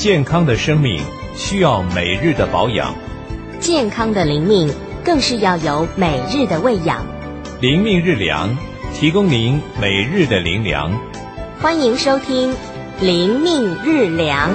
健康的生命需要每日的保养， 健康的灵命更是要有每日的喂养。 灵命日粮，提供您每日的灵粮。 欢迎收听灵命日粮。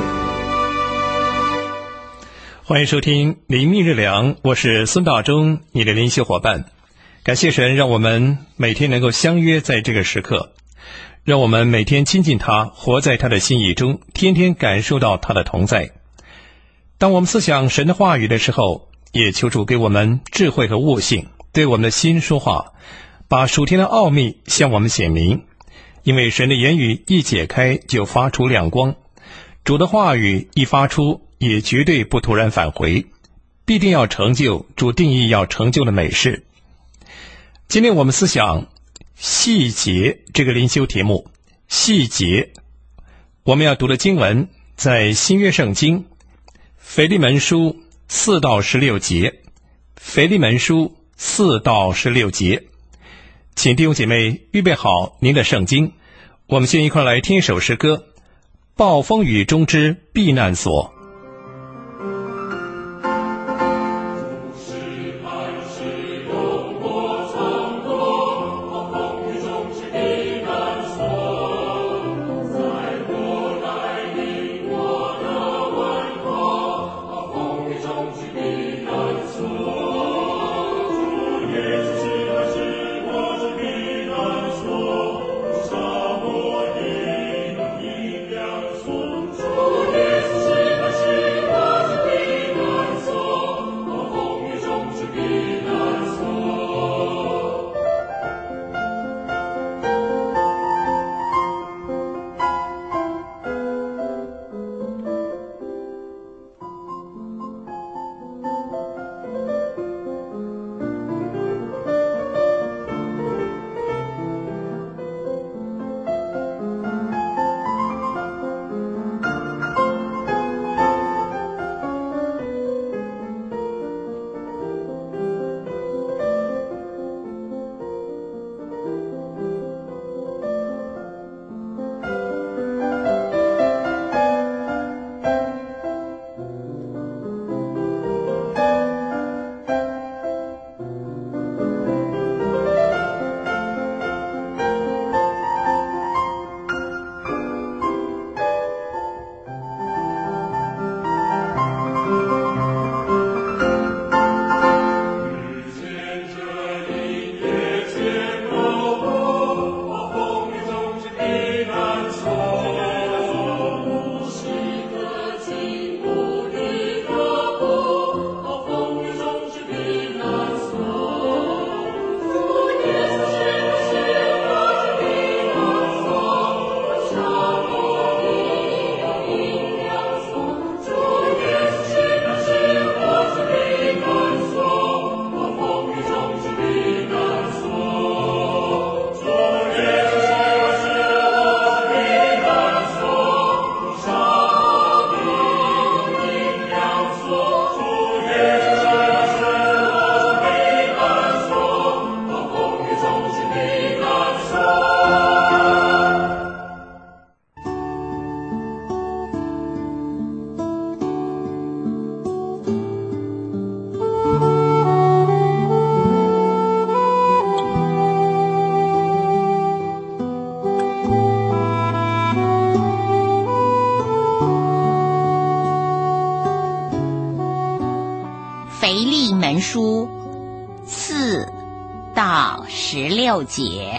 欢迎收听灵命日粮，我是孙大中，你的灵修伙伴。感谢神，让我们每天能够相约在这个时刻，让我们每天亲近他，活在他的心意中，天天感受到他的同在。当我们思想神的话语的时候，也求主给我们智慧和悟性，对我们的心说话，把属天的奥秘向我们显明。因为神的言语一解开就发出亮光，主的话语一发出也绝对不突然返回，必定要成就主定义要成就的美事。今天我们思想细节这个灵修题目。细节，我们要读的经文在新约圣经腓利门书4到16节。腓利门书4到16节，请弟兄姐妹预备好您的圣经，我们先一块来听一首诗歌，暴风雨中之避难所。 腓利门书4到16节。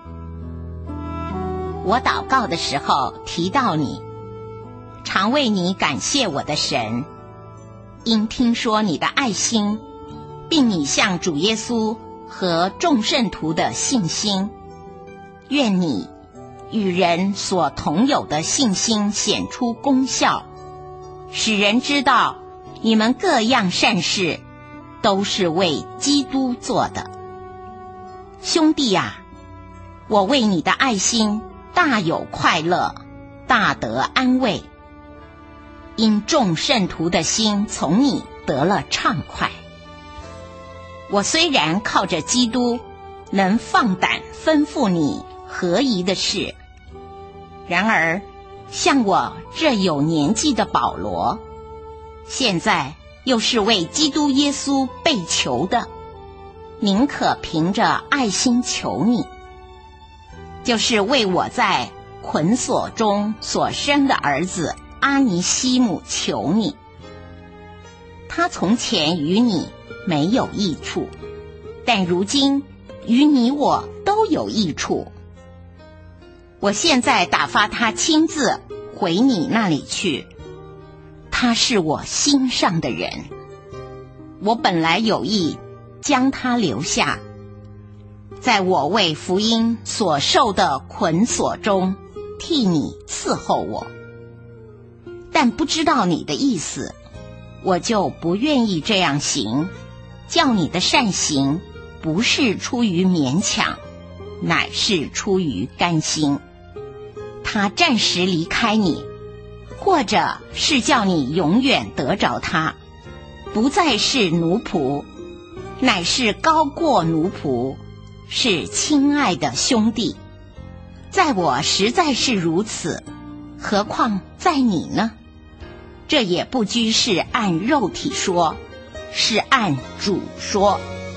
我祷告的时候提到你，常为你感谢我的神，因听说你的爱心，并你向主耶稣和众圣徒的信心，愿你与人所同有的信心显出功效，使人知道你们各样善事都是为基督做的。兄弟啊，我为你的爱心大有快乐，大得安慰，因众圣徒的心从你得了畅快。我虽然靠着基督能放胆吩咐你合宜的事，然而像我这有年纪的保罗，现在又是为基督耶稣被囚的，宁可凭着爱心求你，就是为我在捆锁中所生的儿子阿尼西姆求你。他从前与你没有益处，但如今与你我都有益处。我现在打发他亲自回你那里去，他是我心上的人。我本来有意将他留下，在我为福音所受的捆锁中替你伺候我，但不知道你的意思，我就不愿意这样行，叫你的善行不是出于勉强，乃是出于甘心。他暂时离开你，或者是叫你永远得着他，不再是奴仆，乃是高过奴仆，是亲爱的兄弟。在我实在是如此，何况在你呢？这也不拘是按肉体说，是按主说。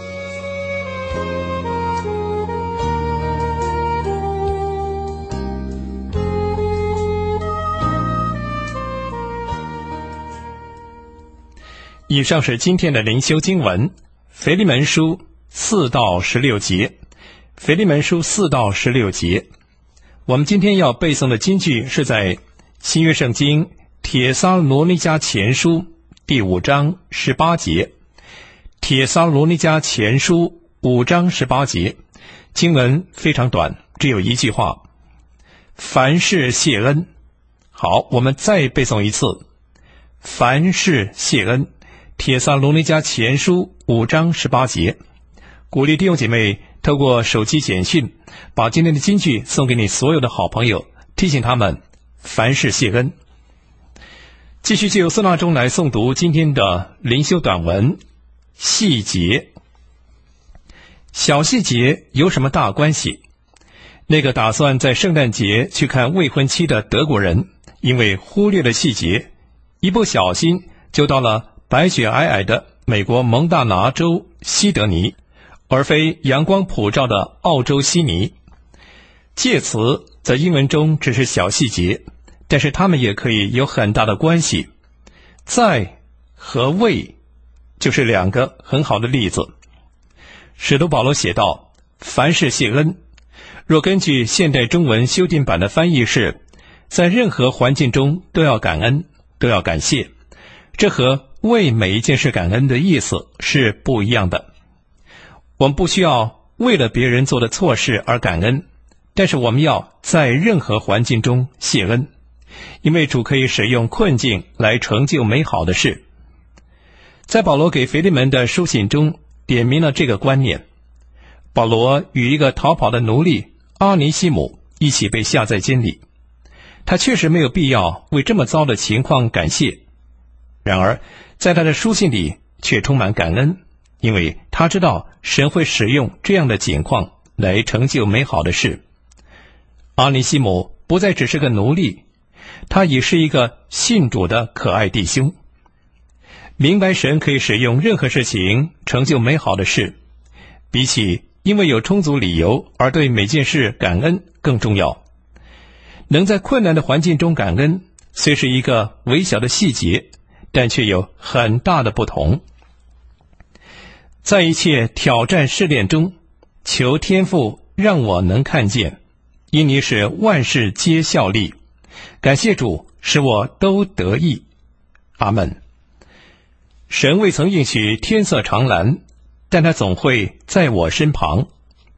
以上是今天的灵修经文，腓利门书4到16节。腓利门书4到16节，我们今天要背诵的金句是在新约圣经帖撒罗尼迦前书第5章18节。帖撒罗尼迦前书5章18节，经文非常短，只有一句话：凡事谢恩。好，我们再背诵一次：凡事谢恩。帖撒罗尼迦前书5章18节。鼓励弟兄姐妹透过手机简讯，把今天的金句送给你所有的好朋友，提醒他们凡事谢恩。继续就孙大中来诵读今天的灵修短文细节。小细节有什么大关系？那个打算在圣诞节去看未婚妻的德国人，因为忽略了细节，一不小心就到了白雪皑皑的美国蒙大拿州西德尼，而非阳光普照的澳洲悉尼。介词在英文中只是小细节，但是它们也可以有很大的关系。在和为就是两个很好的例子。使徒保罗写道：凡事谢恩。若根据现代中文修订版的翻译是，在任何环境中都要感恩，都要感谢。这和为每一件事感恩的意思是不一样的。我们不需要为了别人做的错事而感恩，但是我们要在任何环境中谢恩，因为主可以使用困境来成就美好的事。在保罗给腓利门的书信中点明了这个观念。保罗与一个逃跑的奴隶阿尼西姆一起被下在监里，他确实没有必要为这么糟的情况感谢，然而在他的书信里却充满感恩，因为他知道神会使用这样的境况来成就美好的事。阿尼西姆不再只是个奴隶，他已是一个信主的可爱弟兄。明白神可以使用任何事情成就美好的事，比起因为有充足理由而对每件事感恩更重要。能在困难的环境中感恩，虽是一个微小的细节，但却有很大的不同。在一切挑战试炼中，求天父让我能看见，因你使万事皆效力。感谢主，使我都得益。阿们。神未曾应许天色常蓝，但他总会在我身旁。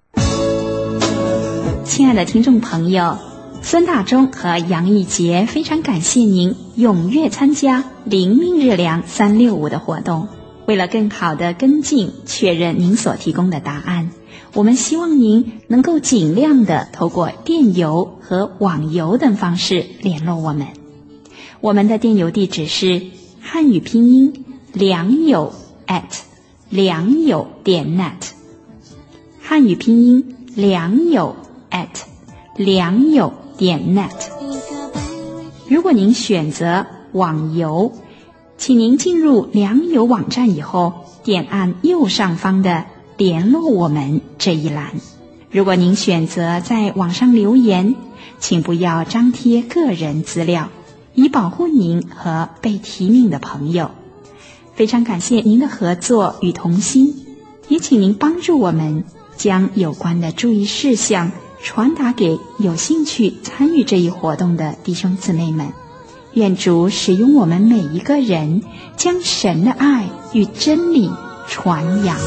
亲爱的听众朋友，孙大中和杨义杰非常感谢您踊跃参加灵命日粮365的活动。为了更好的跟进确认您所提供的答案，我们希望您能够尽量的透过电邮和网邮等方式联络我们。我们的电邮地址是汉语拼音良友良友.net， 汉语拼音良友良友.net。 如果您选择网邮，请您进入良友网站以后，点按右上方的联络我们这一栏。如果您选择在网上留言，请不要张贴个人资料，以保护您和被提名的朋友。非常感谢您的合作与同心，也请您帮助我们将有关的注意事项传达给有兴趣参与这一活动的弟兄姊妹们。愿主使用我们每一个人，将神的爱与真理传扬。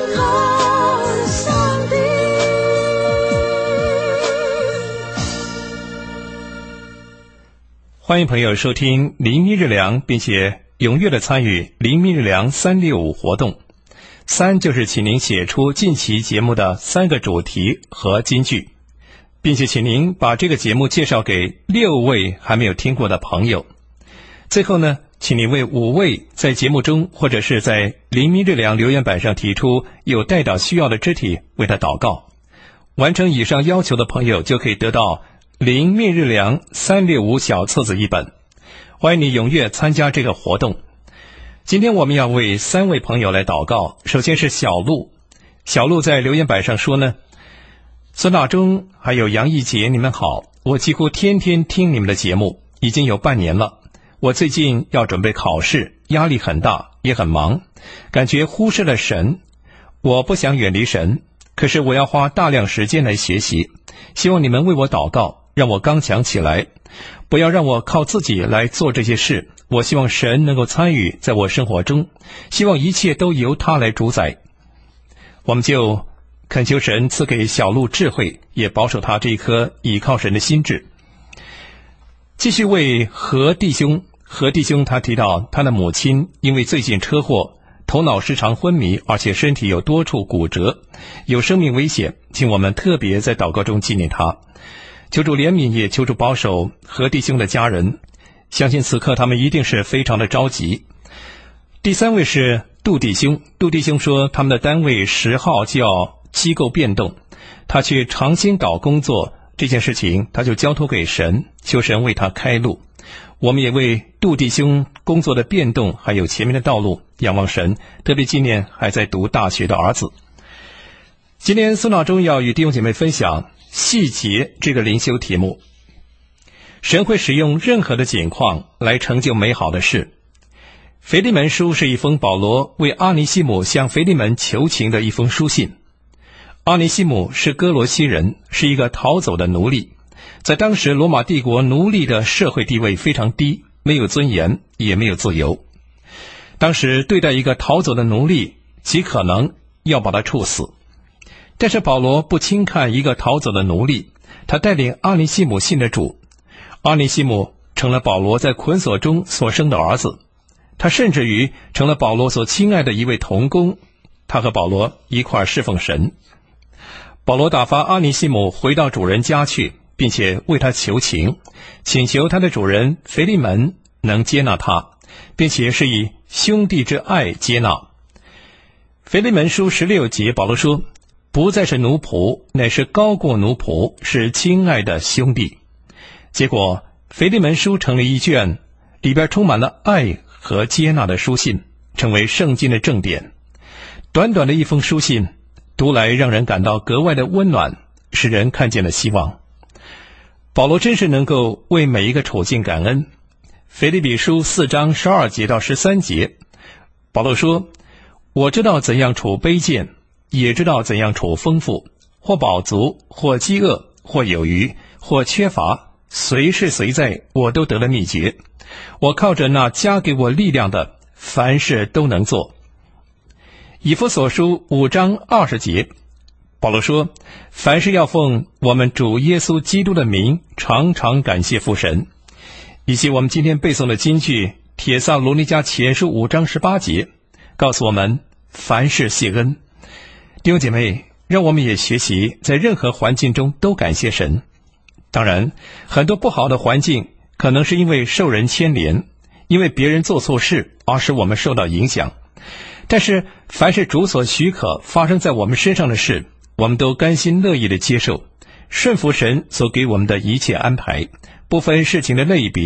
欢迎朋友收听灵命日粮，并且踊跃的参与灵命日粮365活动。3就是请您写出近期节目的3个主题和金句，并且请您把这个节目介绍给6位还没有听过的朋友。最后呢，请您为5位在节目中或者是在灵命日粮留言板上提出有代祷需要的肢体，为他祷告。完成以上要求的朋友就可以得到灵命日粮365小册子1本。欢迎你踊跃参加这个活动。今天我们要为3位朋友来祷告。首先是小鹿，小鹿在留言板上说呢，孙大中还有杨义杰，你们好，我几乎天天听你们的节目，已经有半年了。我最近要准备考试，压力很大，也很忙，感觉忽视了神。我不想远离神，可是我要花大量时间来学习，希望你们为我祷告，让我刚强起来，不要让我靠自己来做这些事。我希望神能够参与在我生活中，希望一切都由他来主宰。我们就恳求神赐给小鹿智慧，也保守他这一颗倚靠神的心智。继续为何弟兄他提到他的母亲因为最近车祸，头脑时常昏迷，而且身体有多处骨折，有生命危险，请我们特别在祷告中纪念他。求主怜悯，也求主保守何弟兄的家人，相信此刻他们一定是非常的着急。第3位是杜弟兄，杜弟兄说他们的单位10号就要机构变动，他去长兴岛工作，这件事情他就交托给神，求神为他开路。我们也为杜弟兄工作的变动还有前面的道路仰望神，特别纪念还在读大学的儿子。今天孙老中要与弟兄姐妹分享细节这个灵修题目。神会使用任何的景况来成就美好的事。腓利门书是一封保罗为阿尼西姆向腓利门求情的一封书信。阿尼西姆是哥罗西人，是一个逃走的奴隶，在当时罗马帝国奴隶的社会地位非常低，没有尊严，也没有自由。当时对待一个逃走的奴隶，极可能要把他处死。但是保罗不轻看一个逃走的奴隶，他带领阿尼西姆信的主。阿尼西姆成了保罗在捆锁中所生的儿子，他甚至于成了保罗所亲爱的一位同工，他和保罗一块侍奉神。保罗打发阿尼西姆回到主人家去，并且为他求情，请求他的主人腓利门能接纳他，并且是以兄弟之爱接纳。腓利门书16节，保罗说，不再是奴仆，乃是高过奴仆，是亲爱的兄弟。结果腓利门书成了一卷里边充满了爱和接纳的书信，成为圣经的正典。短短的一封书信，读来让人感到格外的温暖，使人看见了希望。保罗真是能够为每一个处境感恩。腓立比书4章12节到13节，保罗说，我知道怎样处卑贱，也知道怎样处丰富，或饱足，或饥饿，或有余，或缺乏，随是随在，我都得了秘诀。我靠着那加给我力量的，凡事都能做。以弗所书5章20节，保罗说，凡事要奉我们主耶稣基督的名，常常感谢父神。以及我们今天背诵的金句帖撒罗尼迦前书5章18节，告诉我们凡事谢恩。弟兄姐妹，让我们也学习在任何环境中都感谢神。当然，很多不好的环境可能是因为受人牵连，因为别人做错事而使我们受到影响。但是凡是主所许可发生在我们身上的事，我们都甘心乐意地接受，顺服神所给我们的一切安排，不分事情的类别，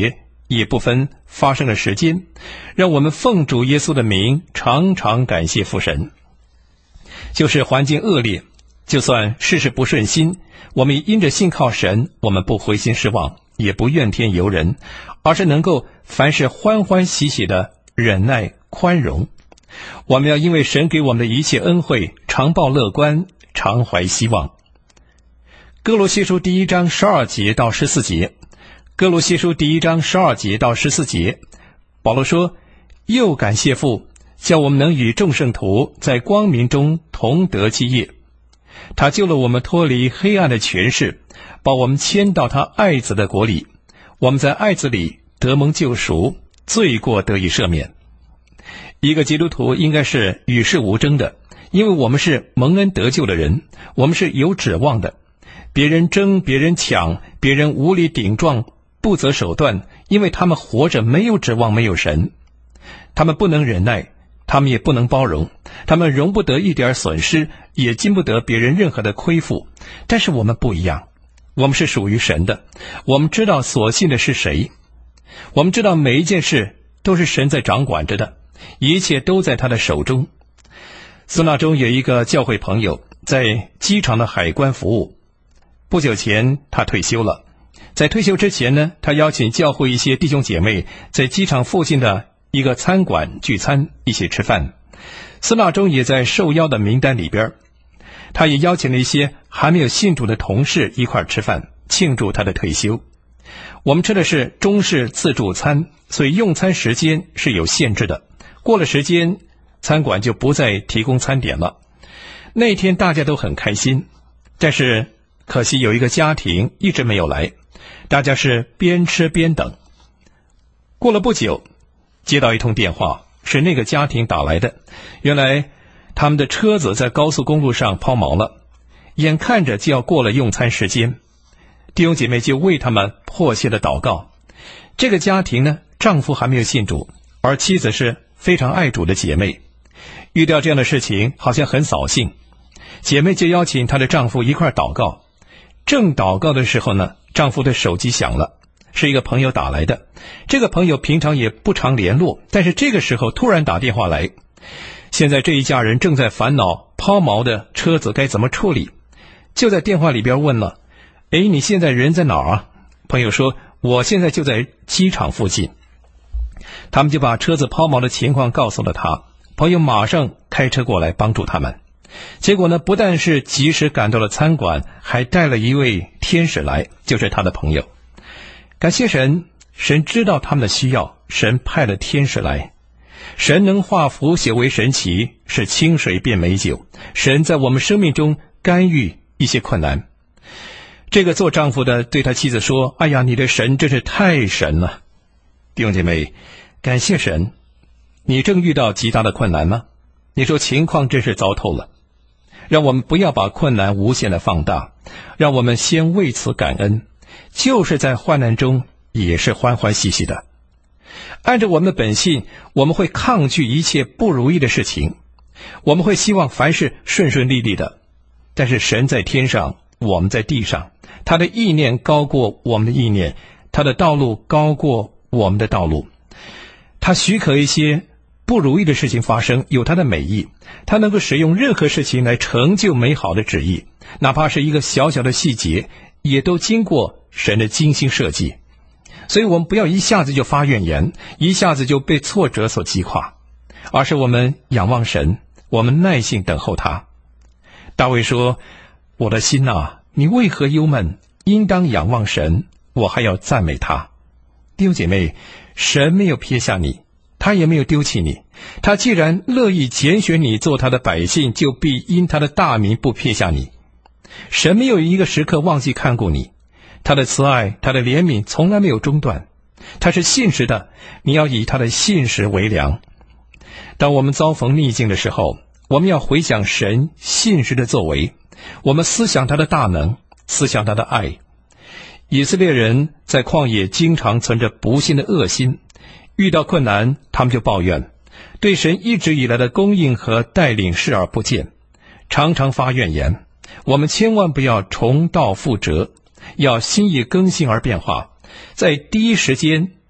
也不分发生的时间，让我们奉主耶稣的名常常感谢父神。就是环境恶劣，就算事事不顺心，我们因着信靠神，我们不灰心失望，也不怨天尤人，而是能够凡事欢欢喜喜的忍耐宽容。我们要因为神给我们的一切恩惠，常抱乐观，常怀希望。哥罗西书第1章12节到14节，哥罗西书第1章12节到14节，保罗说：又感谢父，叫我们能与众圣徒在光明中同得基业。他救了我们脱离黑暗的权势，把我们迁到他爱子的国里。我们在爱子里得蒙救赎，罪过得以赦免。一个基督徒应该是与世无争的，因为我们是蒙恩得救的人，我们是有指望的。别人争，别人抢，别人无理顶撞，不择手段，因为他们活着没有指望，没有神。他们不能忍耐，他们也不能包容，他们容不得一点损失，也经不得别人任何的亏负。但是我们不一样，我们是属于神的，我们知道所信的是谁，我们知道每一件事都是神在掌管着的，一切都在他的手中。孙大中有一个教会朋友在机场的海关服务，不久前他退休了。在退休之前呢，他邀请教会一些弟兄姐妹在机场附近的一个餐馆聚餐，一起吃饭。孙大中也在受邀的名单里边，他也邀请了一些还没有信主的同事一块吃饭，庆祝他的退休。我们吃的是中式自助餐，所以用餐时间是有限制的，过了时间餐馆就不再提供餐点了。那天大家都很开心，但是可惜有一个家庭一直没有来，大家是边吃边等。过了不久，接到一通电话，是那个家庭打来的。原来他们的车子在高速公路上抛锚了，眼看着就要过了用餐时间，弟兄姐妹就为他们迫切的祷告。这个家庭呢，丈夫还没有信主，而妻子是非常爱主的姐妹。遇到这样的事情好像很扫兴，姐妹就邀请她的丈夫一块祷告。正祷告的时候呢，丈夫的手机响了，是一个朋友打来的。这个朋友平常也不常联络，但是这个时候突然打电话来。现在这一家人正在烦恼抛锚的车子该怎么处理，就在电话里边问了：你现在人在哪儿啊？朋友说：我现在就在机场附近。他们就把车子抛锚的情况告诉了他，朋友马上开车过来帮助他们。结果呢，不但是及时赶到了餐馆，还带了一位天使来，就是他的朋友。感谢神，神知道他们的需要，神派了天使来。神能化腐朽为神奇，使清水变美酒。神在我们生命中干预一些困难。这个做丈夫的对他妻子说：哎呀，你的神真是太神了。弟兄姐妹，感谢神。你正遇到极大的困难吗？你说情况真是糟透了。让我们不要把困难无限的放大，让我们先为此感恩，就是在患难中也是欢欢喜喜的。按照我们的本性，我们会抗拒一切不如意的事情，我们会希望凡事顺顺利利的。但是神在天上，我们在地上，他的意念高过我们的意念，他的道路高过我们的道路。他许可一些不如意的事情发生，有他的美意，他能够使用任何事情来成就美好的旨意，哪怕是一个小小的细节，也都经过神的精心设计。所以我们不要一下子就发怨言，一下子就被挫折所击垮，而是我们仰望神，我们耐心等候他。大卫说：我的心啊，你为何忧闷？应当仰望神，我还要赞美他。弟兄姐妹，神没有撇下你，他也没有丢弃你，他既然乐意拣选你做他的百姓，就必因他的大名不撇下你。神没有一个时刻忘记看顾你，他的慈爱，他的怜悯从来没有中断，他是信实的，你要以他的信实为粮。当我们遭逢逆境的时候，我们要回想神信实的作为，我们思想他的大能，思想他的爱。以色列人在旷野经常存着不信的恶心，遇到困难他们就抱怨，对神一直以来的供应和带领视而不见，常常发怨言。我们千万不要重蹈覆辙，要心意更新而变化，在第一时间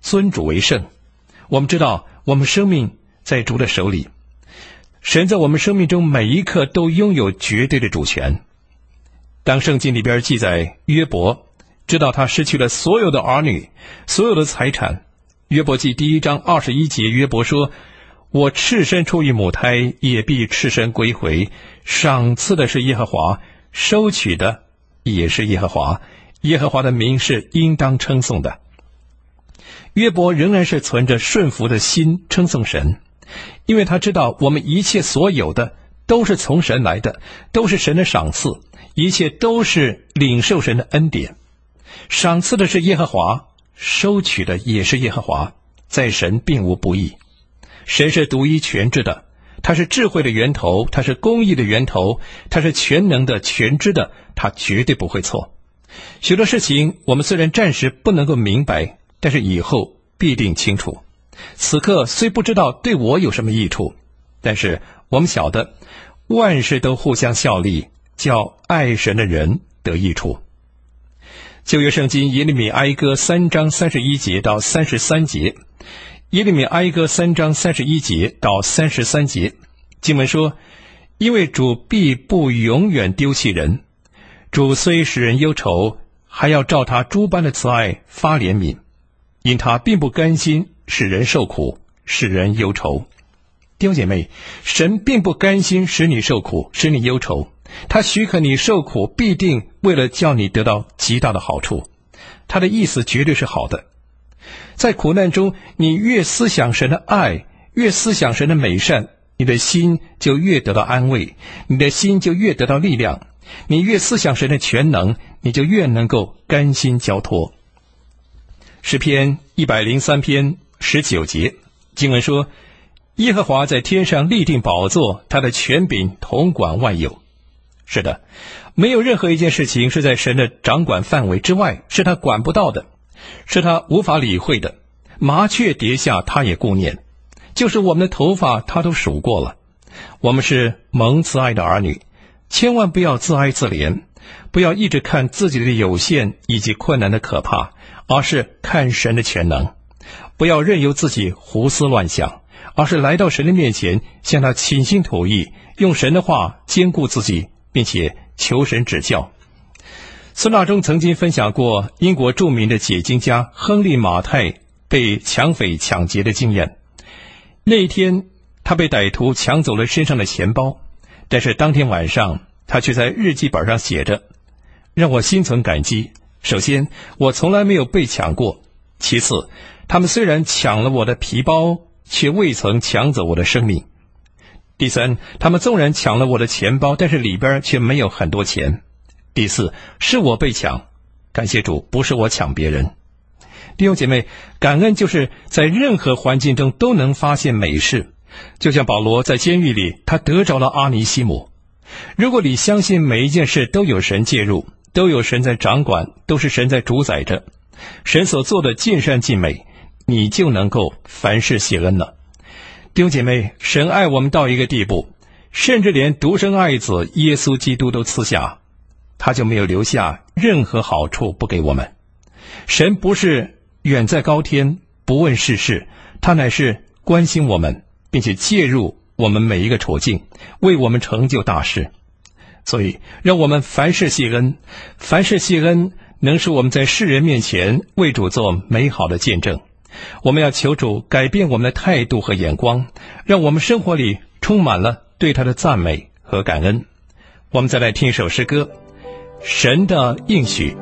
尊主为圣。我们知道我们生命在主的手里，神在我们生命中每一刻都拥有绝对的主权。当圣经里边记载约伯知道他失去了所有的儿女，所有的财产，约伯记1章21节，约伯说，我赤身出于母胎，也必赤身归回，赏赐的是耶和华，收取的也是耶和华，耶和华的名是应当称颂的。约伯仍然是存着顺服的心称颂神，因为他知道我们一切所有的都是从神来的，都是神的赏赐，一切都是领受神的恩典。赏赐的是耶和华，收取的也是耶和华，在神并无不义。神是独一全知的，他是智慧的源头，他是公义的源头，他是全能的全知的，他绝对不会错。许多事情我们虽然暂时不能够明白，但是以后必定清楚。此刻虽不知道对我有什么益处，但是我们晓得万事都互相效力，叫爱神的人得益处。旧约圣经耶利米哀歌3章31节到33节，耶利米哀歌3章31节到33节，经文说，因为主必不永远丢弃人，主虽使人忧愁，还要照他诸般的慈爱发怜悯，因他并不甘心使人受苦，使人忧愁。弟兄姐妹，神并不甘心使你受苦，使你忧愁，他许可你受苦，必定为了叫你得到极大的好处，他的意思绝对是好的。在苦难中，你越思想神的爱，越思想神的美善，你的心就越得到安慰，你的心就越得到力量，你越思想神的全能，你就越能够甘心交托。诗篇103篇19节，经文说，耶和华在天上立定宝座，他的权柄统管万有。是的，没有任何一件事情是在神的掌管范围之外，是他管不到的，是他无法理会的。麻雀跌下他也顾念，就是我们的头发他都数过了。我们是蒙慈爱的儿女，千万不要自哀自怜，不要一直看自己的有限以及困难的可怕，而是看神的全能。不要任由自己胡思乱想，而是来到神的面前，向他倾心吐意，用神的话坚固自己，并且求神指教。孙大中曾经分享过英国著名的解经家亨利·马太被抢匪抢劫的经验。那一天他被歹徒抢走了身上的钱包，但是当天晚上他却在日记本上写着，让我心存感激。首先，我从来没有被抢过，其次，他们虽然抢了我的皮包，却未曾抢走我的生命。第三，他们纵然抢了我的钱包，但是里边却没有很多钱。第四，是我被抢，感谢主，不是我抢别人。弟兄姐妹，感恩就是在任何环境中都能发现美事。就像保罗在监狱里，他得着了阿尼西姆。如果你相信每一件事都有神介入，都有神在掌管，都是神在主宰着，神所做的尽善尽美，你就能够凡事谢恩了。弟兄姐妹，神爱我们到一个地步，甚至连独生爱子耶稣基督都赐下，他就没有留下任何好处不给我们。神不是远在高天不问世事，他乃是关心我们，并且介入我们每一个处境，为我们成就大事。所以让我们凡事谢恩，凡事谢恩能使我们在世人面前为主做美好的见证。我们要求主改变我们的态度和眼光，让我们生活里充满了对他的赞美和感恩。我们再来听一首诗歌，神的应许。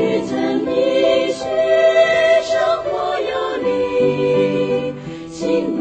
心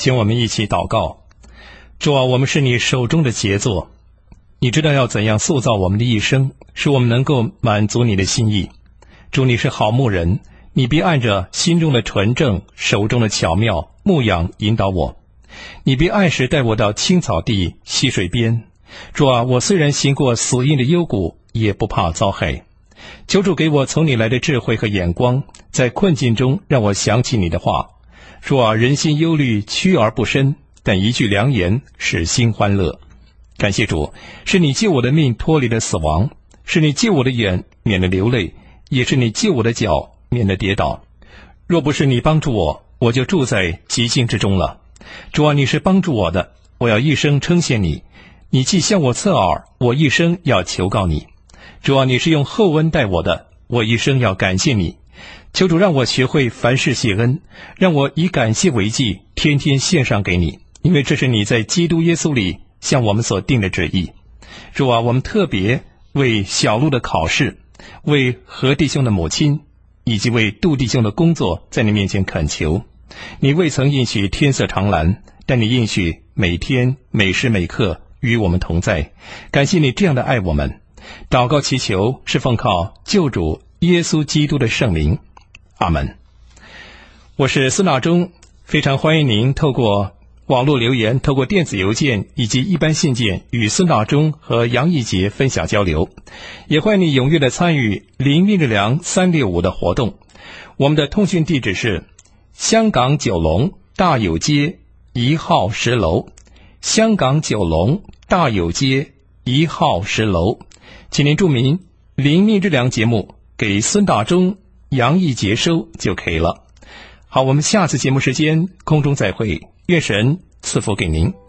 请我们一起祷告。主啊，我们是你手中的杰作，你知道要怎样塑造我们的一生，使我们能够满足你的心意。主，你是好牧人，你必按着心中的纯正，手中的巧妙牧养引导我。你必按时带我到青草地溪水边。主啊，我虽然行过死荫的幽谷，也不怕遭害。求主给我从你来的智慧和眼光，在困境中让我想起你的话。主啊，人心忧虑，屈而不伸，但一句良言使心欢乐。感谢主，是你救我的命脱离了死亡，是你救我的眼免了流泪，也是你救我的脚免了跌倒。若不是你帮助我，我就住在极境之中了。主啊，你是帮助我的，我要一生称谢你。你既向我侧耳，我一生要求告你。主啊，你是用厚恩待我的，我一生要感谢你。求主让我学会凡事谢恩，让我以感谢为祭，天天献上给你，因为这是你在基督耶稣里向我们所定的旨意。主啊，我们特别为小路的考试，为何弟兄的母亲，以及为杜弟兄的工作在你面前恳求。你未曾应许天色常蓝，但你应许每天每时每刻与我们同在。感谢你这样的爱我们。祷告祈求是奉靠救主耶稣基督的圣名，阿们。我是孙大中，非常欢迎您透过网络留言，透过电子邮件以及一般信件与孙大中和杨义杰分享交流，也欢迎你踊跃的参与灵命日粮365的活动。我们的通讯地址是香港九龙大有街1号10楼，香港九龙大有街1号10楼，请您注明灵命日粮节目给孙大中、杨义杰收就可以了。好，我们下次节目时间空中再会，愿神赐福给您。